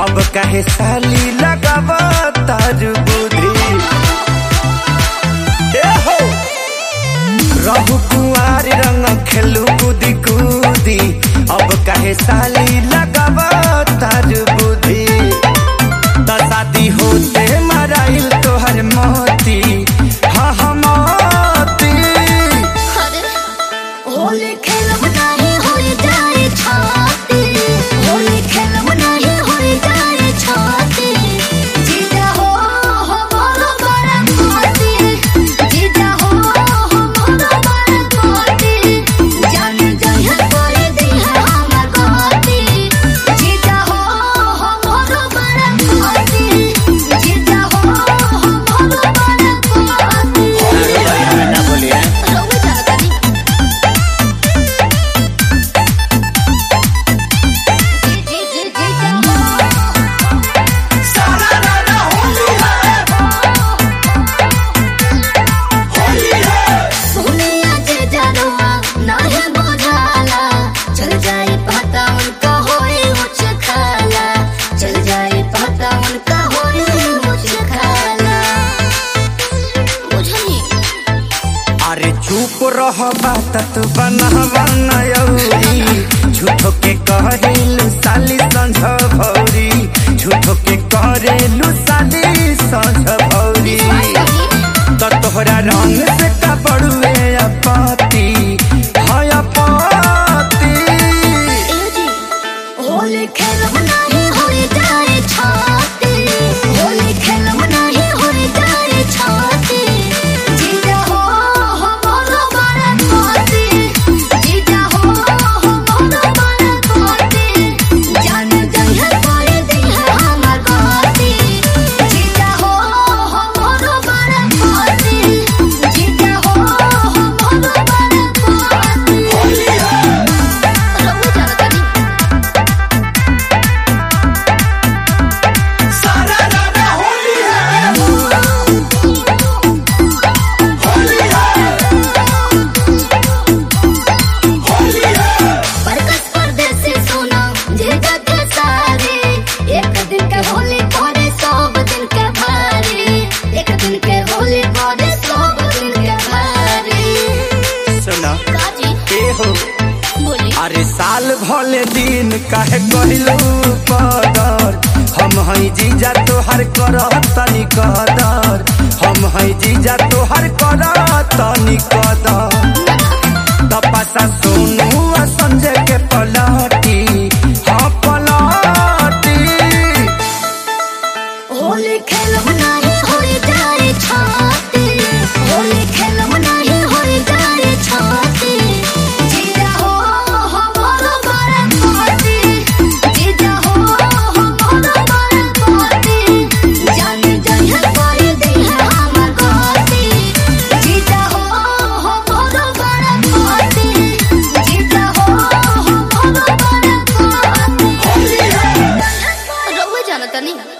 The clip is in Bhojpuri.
अब कहे साली लगावा तारू बुद्धि रहु कुआरी रंग खेलू कूदी कूदी अब कहे साली लगावा तारू बुद्धि तो शादी होते मराइल तोहर मोती हाँ हाँ मोती होली खेलब नहीं हो जाए छाती होली खेलब नहीं हो जाए छाती जीजा हो मोरो बड़ा मोती जीजा हो मोरो बड़ा मोती जान जहे कोई दी है हमर गोती जीजा हो मोरो बड़ा मोती जीजा हो मोरो बड़ा मोती ना बोलिए अरे चुप रह बात तू बनावा नयौरी झूठो के करेलू साली संझ भौरी झूठो के करेलू साली संझ भौरी तो तोहरा रंग से का बड़ुए अपती हाय अपती होली खेलब नहीं हो जाए छाती होली खेलब नहीं हो जाए छाती जीजा हो मोरो बड़ा मोती जीजा हो मोरो बड़ा मोती जान जहे कोई दी है हमर गोती जीजा हो मोरो बड़ा मोती जीजा हो मोरो बड़ा मोती होली है रंग जाता अरे साल भले दिन काहे कहलू कदर हम हई जीजा तोहर करह तनी कदर हम हई जीजा तोहर करह तनी कदर तपसा सोनू आ संजय के पलटी हाँ पलटी होली खेलब नहीं हो जाए छाती होली खेलब नहीं हो जाए छाती जीजा हो मोरो बड़ा मोती जीजा हो मोरो बड़ा मोती जान जहे कोई दी है हमर गोती जीजा हो मोरो बड़ा मोती जीजा हो मोरो बड़ा मोती होली है रउआ जानता नहीं।